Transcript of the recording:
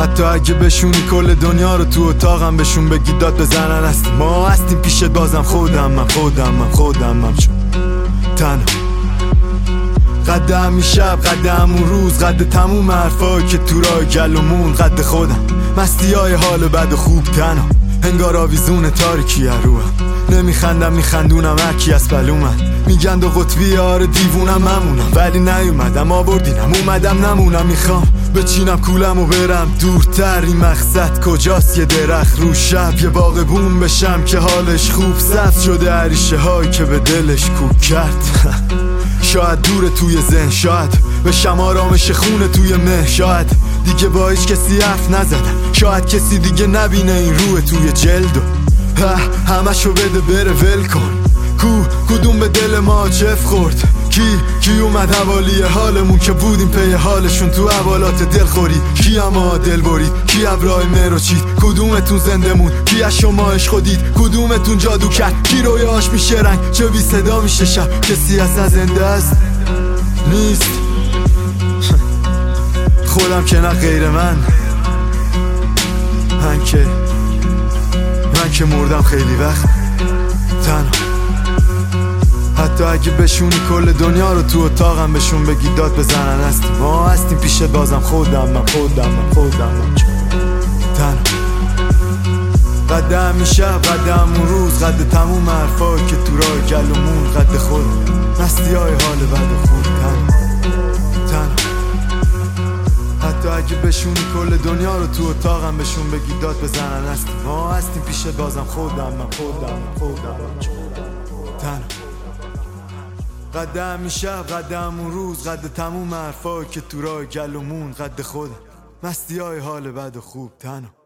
حتی اگه بشونی کل دنیا رو تو اتاقم بهشون بگی داد بزنن هستیم ما هستیم پیشت بازم خودم چون تنها قد همین شب قد همون روز قد تموم حرفایی که تو راه گلومون قد خودم مستی های حال بد و خوب تنها انگار آویزون تاریکی روحم نمیخندم میخندونم هرکی از بلومن میگن دو قطبی آره دیوونم ممونم ولی نیومدم آوردینم اومدم نمونم میخوام بچینم کولم و برم دورتر این مقصد کجاست یه درخت رو شب یه باغبون بشم که حالش خوب سبز شده عریشه هایی که به دلش کوک کرد شاید دوره توی ذهن شاید بشم آرامش خونه توی مه شاید دیگه با هیچ کسی حرف نزدم شاید کسی دیگه نبینه این روح توی جلدو همشو بده بره ول کن کدوم به دل ما چف خورد کی اومد حوالی حالمون که بودیم پی حالشون تو حوالات دلخوری کی اما دل برید کی ابرای مرو چید کدومتون زنده مون کی از شما عشق دید کدومتون جادو کرد کی رویاش میشه رنگ چه بی صدا میشه شب کسی از زنده است نیست خودم که نه غیر من که مردم خیلی وقت تنها حتی اگه بشونی کل دنیا رو تو اتاقم بهشون بگی داد بزنن هستیم ما هستیم پیشت بازم خودم تنها قد همین شب قد همون روز قد تموم حرفایی که تو راه گلومون قد خود مستی های حال بد و خوب تنها حتی اگه بشونی کل دنیا رو تو اتاقم بهشون بگی داد بزنن هستیم ما هستیم پیشت بازم خودم تنها قد همین شب قد همون روز قد تموم حرفایی که تو راه گلومون قد خودم مستی های حال بد و خوب تنها